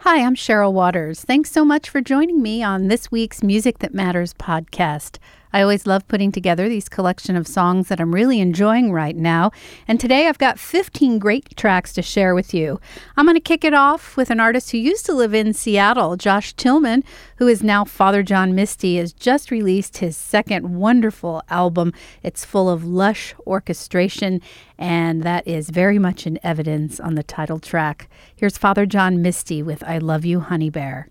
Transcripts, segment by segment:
Hi, I'm Cheryl Waters. Thanks so much for joining me on this week's Music That Matters podcast. I always love putting together these collection of songs that I'm really enjoying right now. And today I've got 15 great tracks to share with you. I'm going to kick it off with an artist who used to live in Seattle, Josh Tillman, who is now Father John Misty, has just released his second wonderful album. It's full of lush orchestration, and that is very much in evidence on the title track. Here's Father John Misty with I Love You, Honey Bear.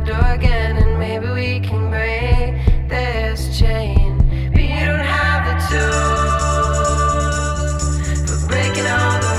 door again, and maybe we can break this chain. But you don't have the tools for breaking all the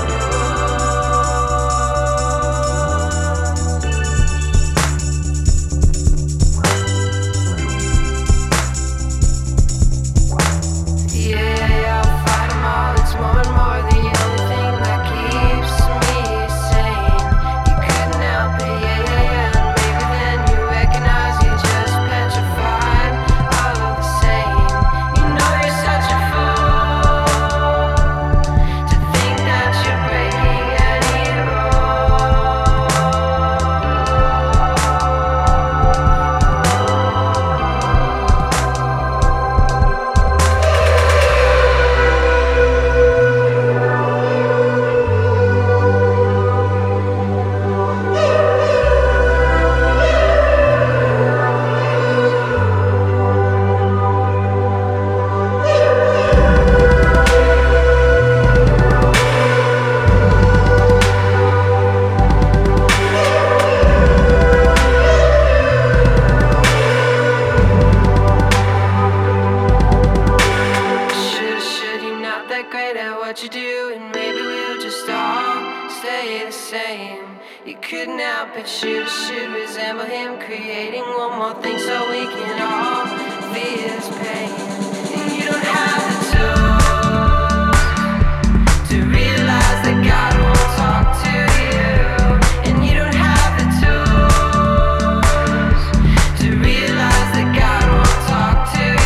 what you do, and maybe we'll just all stay the same. You couldn't help but should resemble him, creating one more thing so we can all feel his pain. And you don't have the tools to realize that God won't talk to you, and you don't have the tools to realize that God won't talk to you.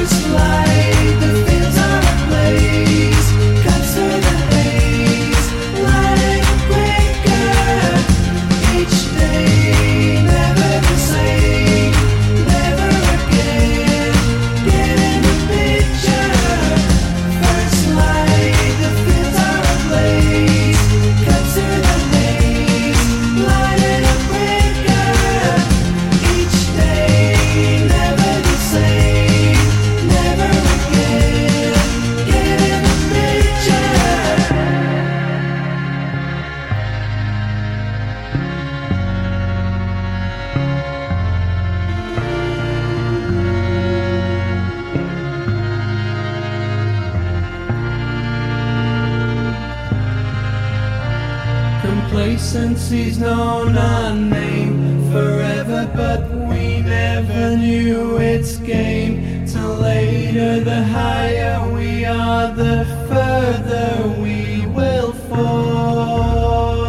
Complacency's known our name forever, but we never knew its game. Till later, the higher we are, the further we will fall.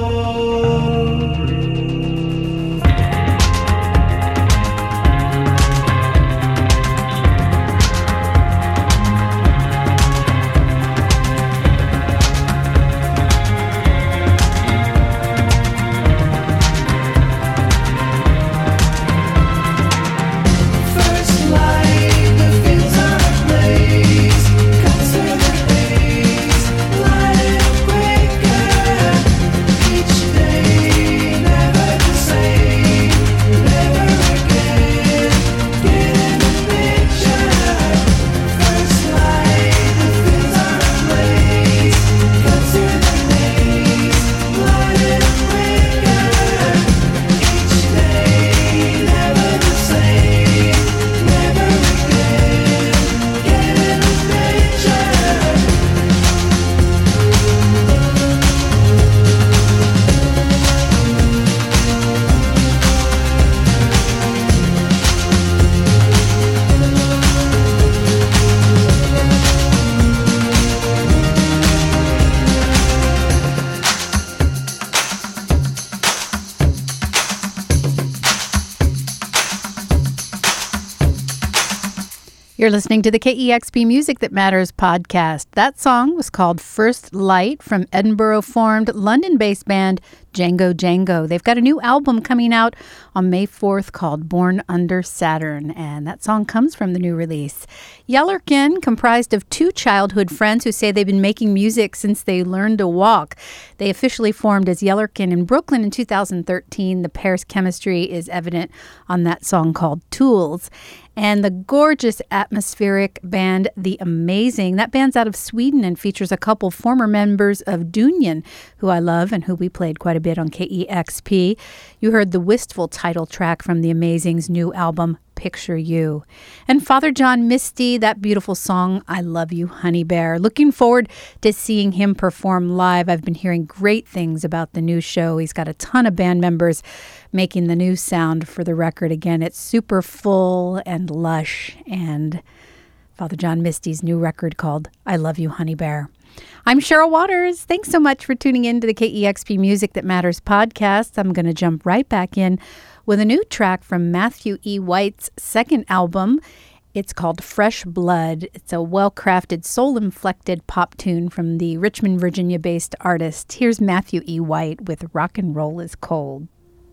You're listening to the KEXP Music That Matters podcast. That song was called First Light from Edinburgh-formed London-based band Django Django. They've got a new album coming out on May 4th called Born Under Saturn, and that song comes from the new release. Yellerkin, comprised of two childhood friends who say they've been making music since they learned to walk. They officially formed as Yellerkin in Brooklyn in 2013. The pair's chemistry is evident on that song called Tools. And the gorgeous atmospheric band The Amazing. That band's out of Sweden and features a couple former members of Dunion, who I love and who we played quite a bit on KEXP. You heard the wistful title track from The Amazing's new album, Picture You. And Father John Misty, that beautiful song, I Love You, Honey Bear. Looking forward to seeing him perform live. I've been hearing great things about the new show. He's got a ton of band members making the new sound for the record. Again, it's super full and lush. And Father John Misty's new record called I Love You, Honey Bear. I'm Cheryl Waters. Thanks so much for tuning in to the KEXP Music That Matters podcast. I'm going to jump right back in with a new track from Matthew E. White's second album. It's called Fresh Blood. It's a well-crafted, soul-inflected pop tune from the Richmond, Virginia-based artist. Here's Matthew E. White with Rock and Roll is Cold.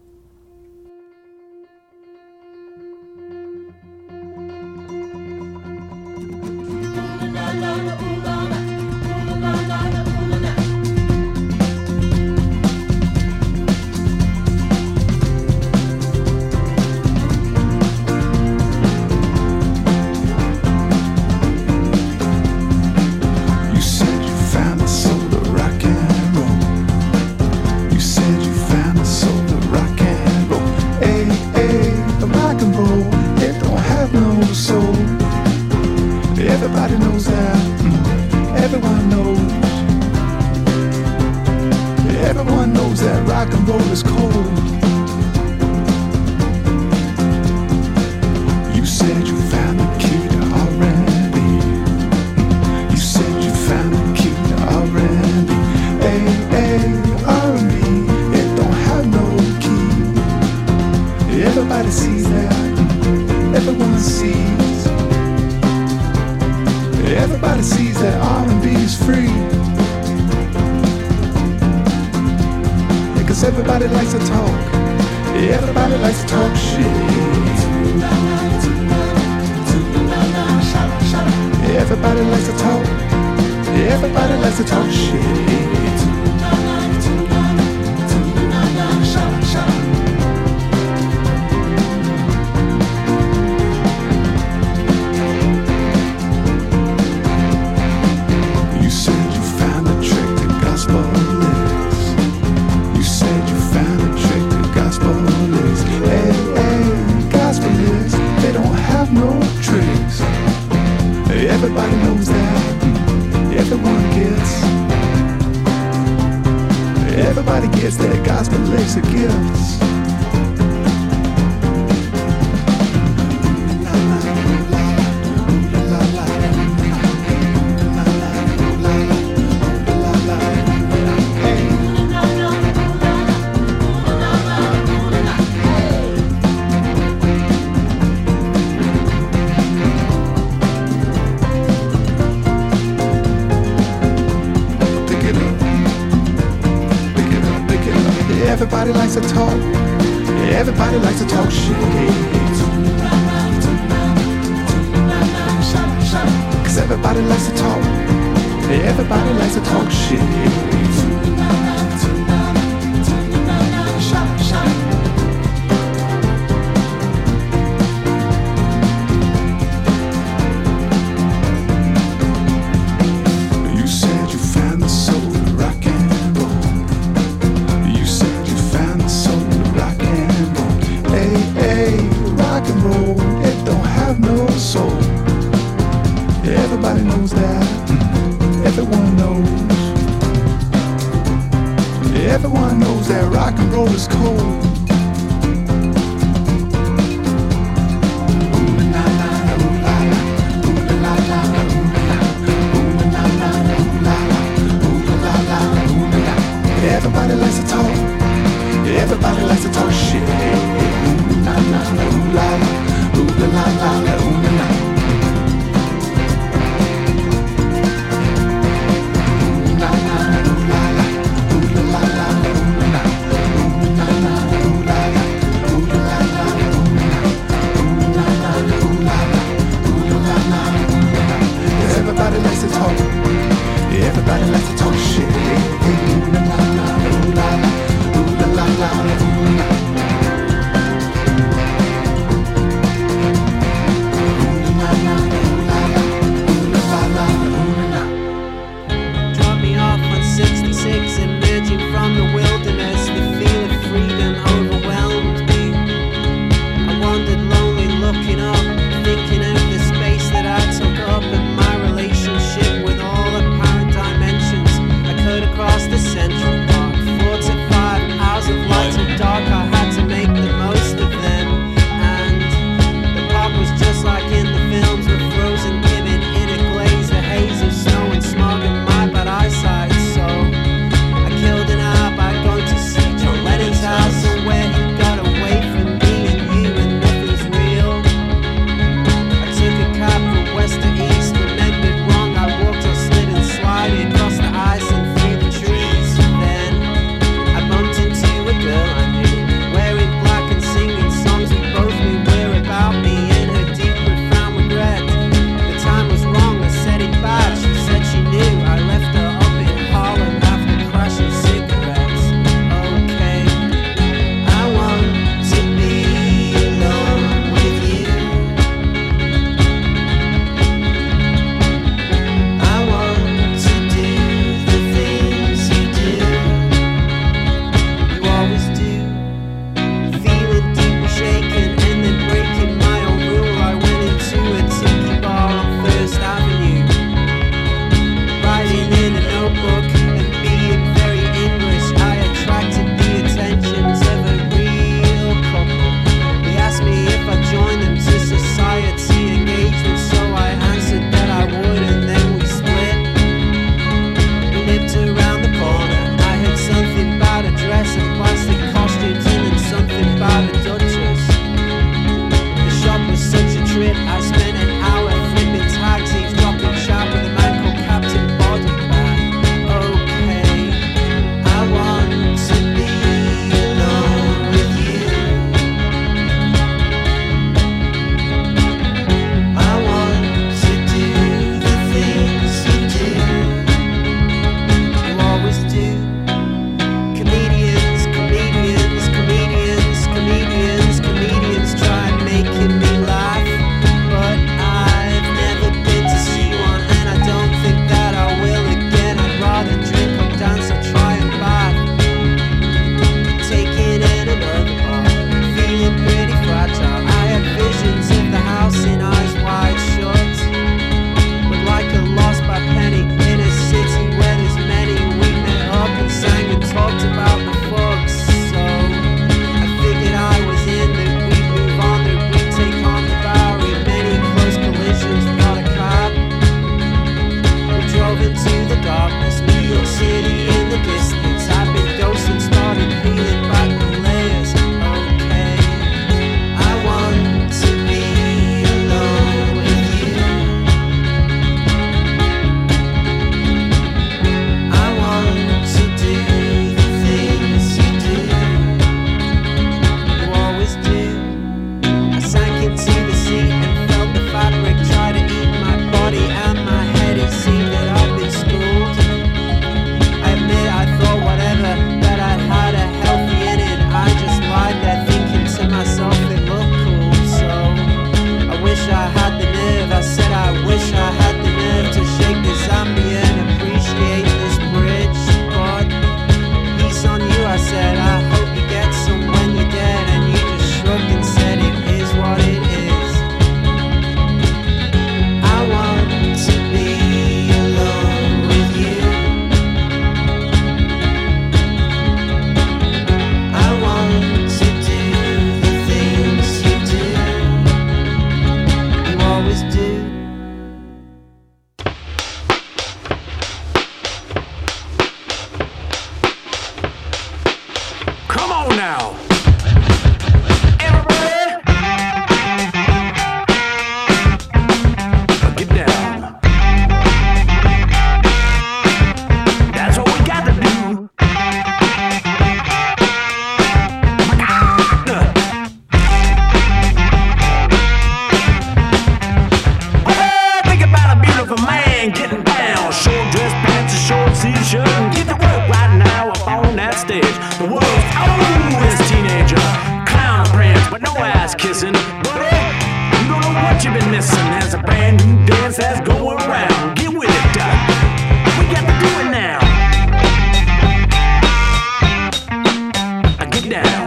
Everybody knows that. Everyone knows. Everyone knows that rock and roll is cold. You said you found the key to R&B. You said you found the key to R&B. R&B, it don't have no key. Everybody sees that. Everyone sees. Everybody sees that R&B is free. Yeah, 'cause everybody likes to talk. Everybody likes to talk shit. Everybody likes to talk. Everybody likes to talk shit. You said you found a trick to gospel lyrics. You said you found a trick to gospel lyrics. Hey, hey, gospel lyrics, they don't have no tricks. Everybody knows that. Everyone gets. Everybody gets that gospel lyrics are gifts. Everybody likes to talk. Everybody likes to talk shit. 'Cause everybody likes to talk. Everybody likes to talk shit. You said you found the soul to rock and roll. You said you found the soul to rock and roll. Hey, hey, rock and roll, it don't have no soul. Everybody knows that. Everyone knows. Everyone knows that rock and roll is cold. Everybody likes to talk. Everybody likes to talk shit. Ooh la la la, ooh la la, ooh la la la, ooh la la. Ooh la la, ooh la la, ooh la la la, ooh la la, ooh la la, ooh la la. I had the nerve. I said I wish I had the nerve to shake the zombie and appreciate this bridge. But peace on you, I said. I hope you get some when you're dead. And you just shrugged and said it is what it is. I want to be alone with you. I want to do the things you do. You always do. Come on now. Everybody. Get down. That's what we got to do. Think about a beautiful man getting down. Short dress pants, a short t-shirt, and get to work right now up on that stage. The world's oldest teenager, clown prince, but no ass kissing. Buddy, you don't know what you've been missing. There's a brand new dance that's going around. Get with it, Doc. We got to do it now. Get down.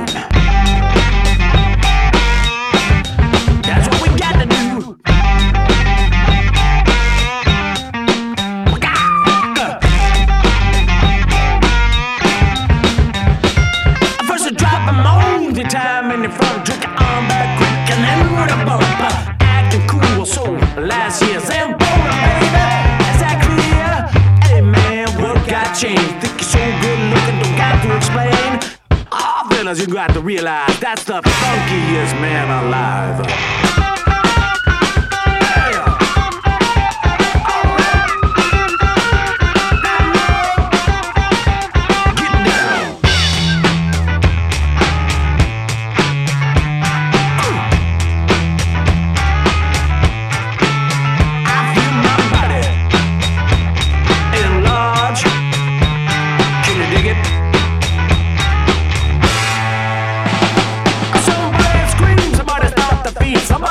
That's what we got to do. First, I drop a moan the time in the front, drink an arm back quick, and then with a bump. Acting cool, so last year's Zambona, baby. Is that clear? Hey man, what got changed? Think you're so good looking, don't got to explain. Ah, fellas, you got to realize that's the funkiest man alive. Some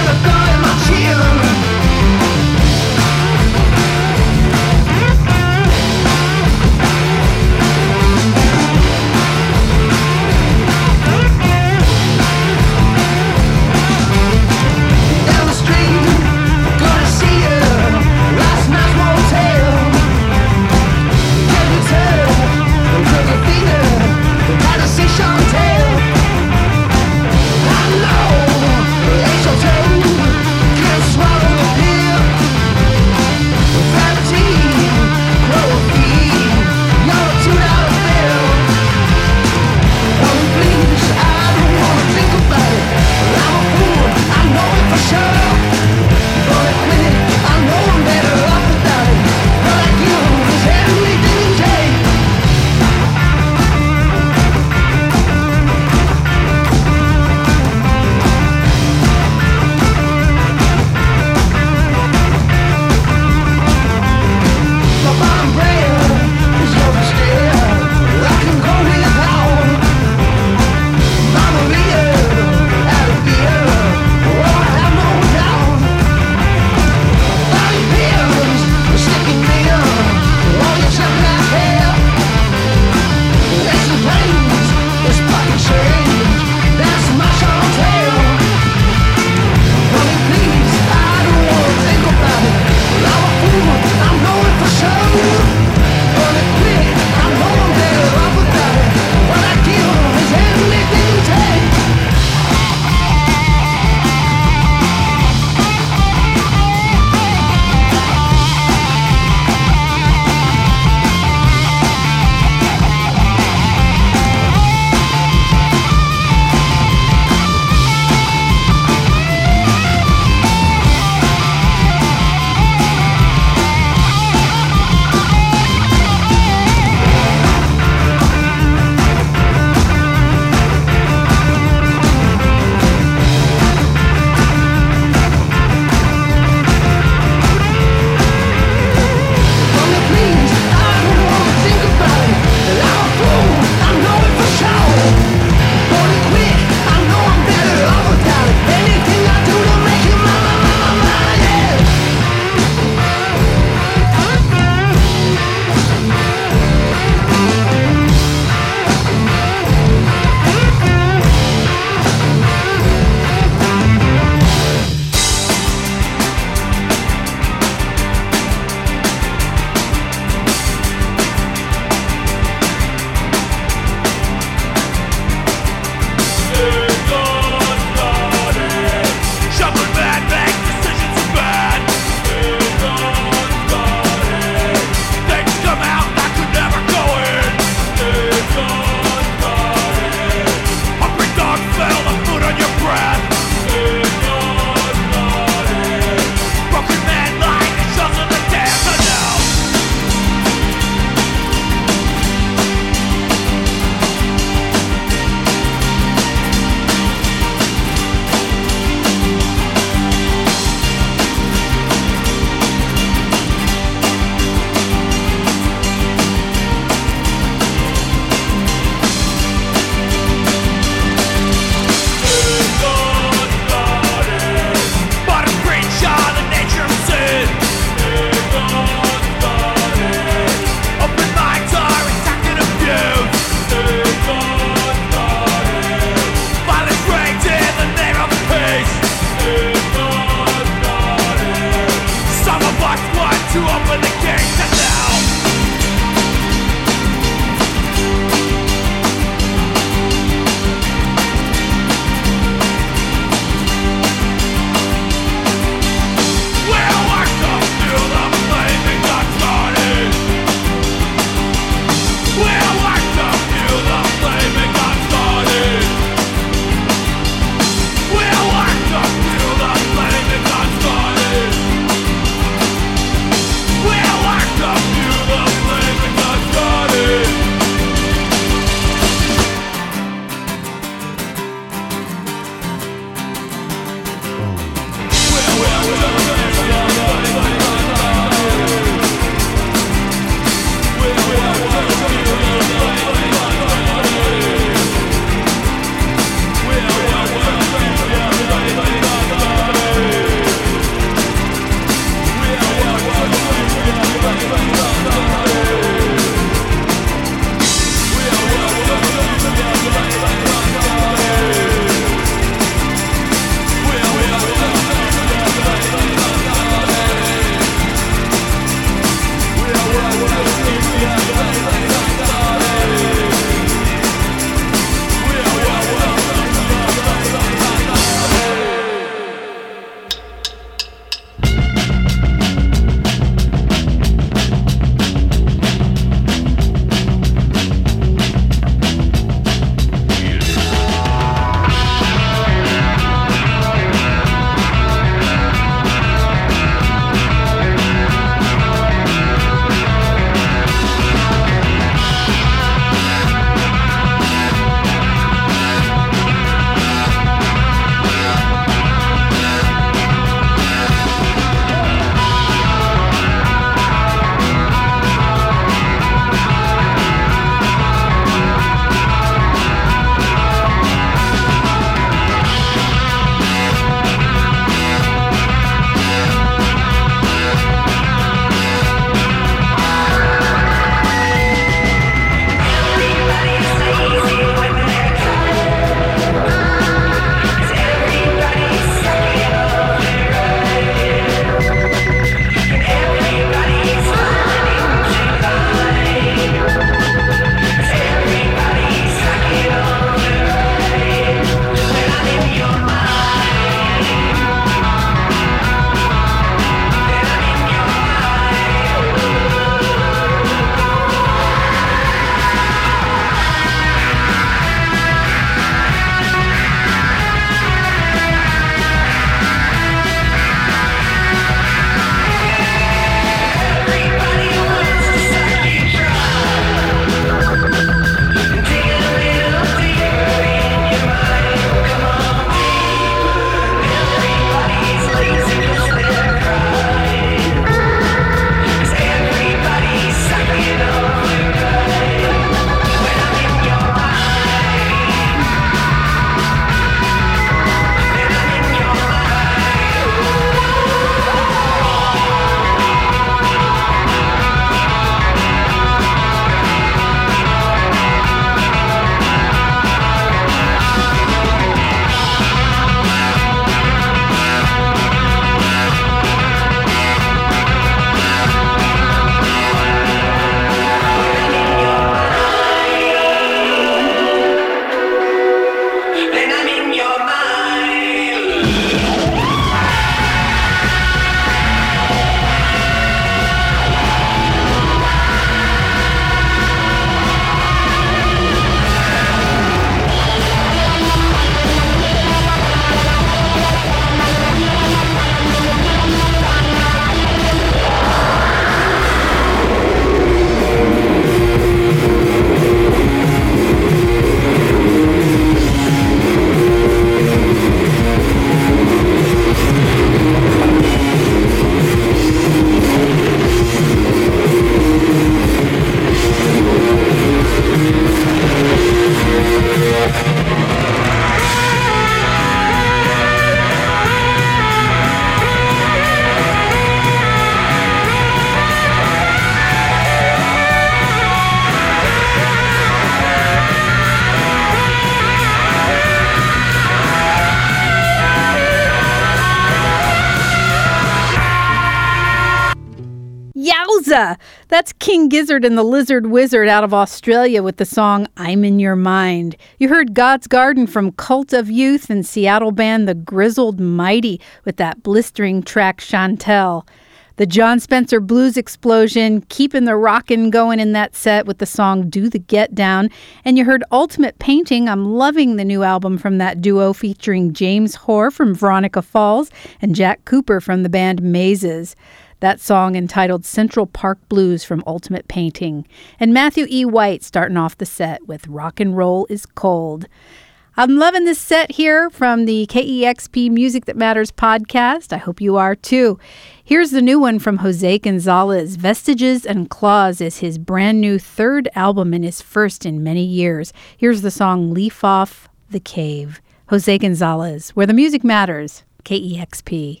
Yowza! That's King Gizzard and the Lizard Wizard out of Australia with the song I'm in Your Mind. You heard God's Garden from Cult of Youth and Seattle band The Grizzled Mighty with that blistering track Chantel. The John Spencer Blues Explosion, keeping the rockin' going in that set with the song Do the Get Down. And you heard Ultimate Painting. I'm loving the new album from that duo featuring James Hoare from Veronica Falls and Jack Cooper from the band Mazes. That song entitled Central Park Blues from Ultimate Painting. And Matthew E. White starting off the set with Rock and Roll is Cold. I'm loving this set here from the KEXP Music That Matters podcast. I hope you are too. Here's the new one from Jose Gonzalez. Vestiges and Claws is his brand new third album and his first in many years. Here's the song Leaf Off the Cave. Jose Gonzalez, where the music matters. KEXP.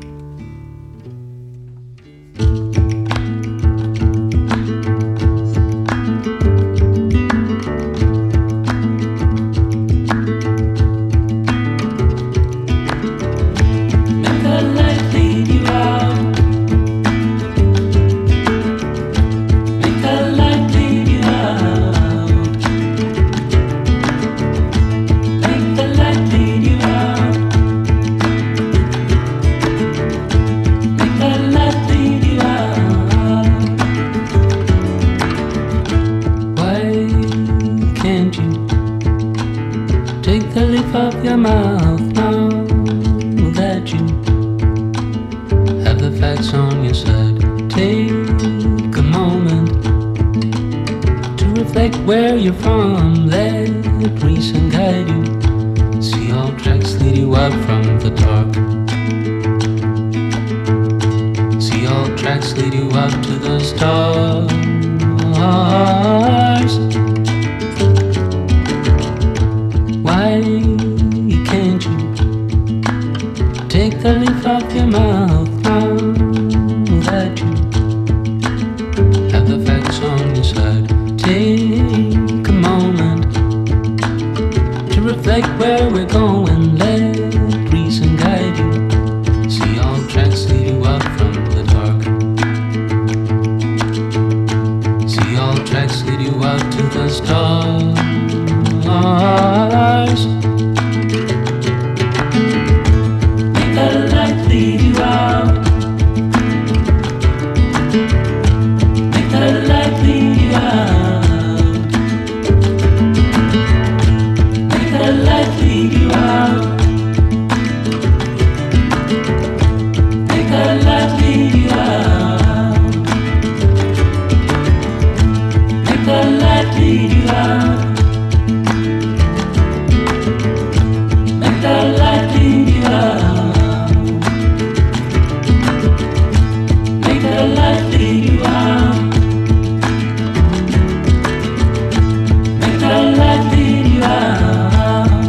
Of your mouth now that you have the facts on your side. Take a moment to reflect where you're from. Let reason guide you. See all tracks lead you out from the dark. See all tracks lead you out to the stars. Why can't you take the leaf off your mouth now that you have the facts on your side? Take a moment to reflect where we're going. Let reason guide you. See all tracks lead you out from the dark. See all tracks lead you out to the stars. Make the light lead you out. Make the light lead you out. Make the light lead you out. Make the light lead you out. Make the light lead you out. The light lead you out. Make the light lead you out. Make the light lead you out.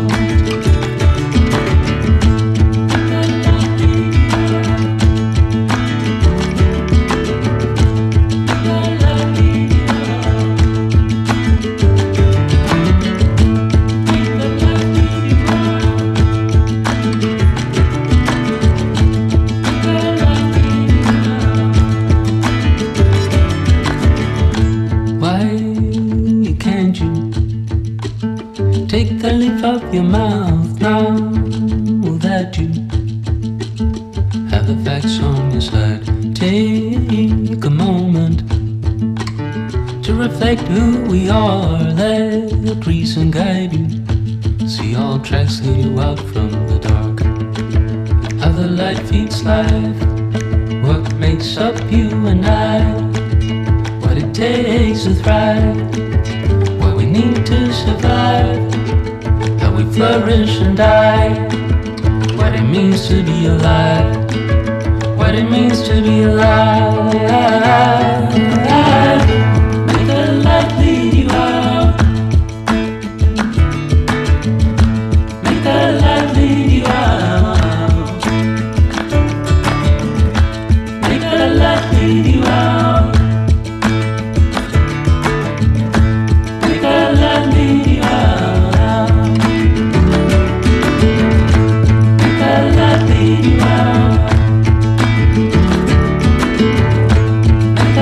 Take the leaf off your mouth now that you have the facts on your side. Take a moment to reflect who we are. Let reason guide you. See all tracks lead you out from the dark. How the light feeds life. What makes up you and I. What it takes to thrive. What we need to survive. How we flourish and die. What it means to be alive. What it means to be alive. Make the light lead you out. Make the light lead you out. Make the light lead you out. Make the light lead you out. Make the light lead you out. Make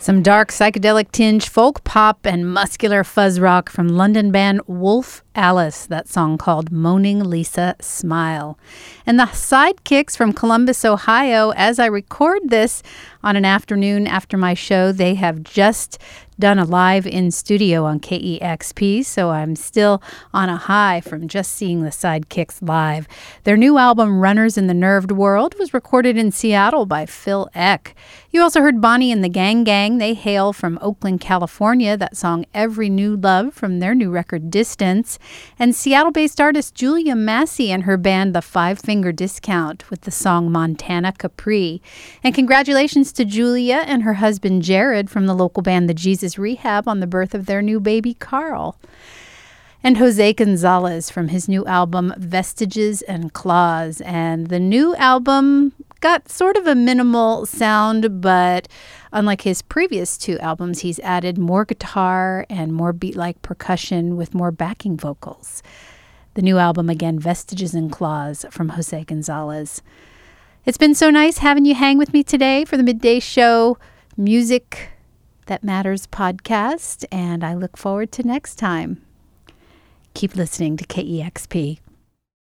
Some dark psychedelic tinge, folk pop, and muscular fuzz rock from London band Wolf Alice, that song called Moaning Lisa Smile. And the Sidekicks from Columbus, Ohio, as I record this on an afternoon after my show, they have just done a live in studio on KEXP, so I'm still on a high from just seeing the Sidekicks live. Their new album, Runners in the Nerved World, was recorded in Seattle by Phil Eck. You also heard Bonnie and the Gang Gang. They hail from Oakland, California. That song, Every New Love, from their new record, Distance. And Seattle-based artist Julia Massey and her band, The Five Finger Discount, with the song Montana Capri. And congratulations to Julia and her husband Jared from the local band The Jesus Rehab on the birth of their new baby Carl. And Jose Gonzalez from his new album Vestiges and Claws. And the new album got sort of a minimal sound, but unlike his previous two albums, he's added more guitar and more beat-like percussion with more backing vocals. The new album, again, Vestiges and Claws from Jose Gonzalez. It's been so nice having you hang with me today for the Midday Show Music That Matters podcast, and I look forward to next time. Keep listening to KEXP.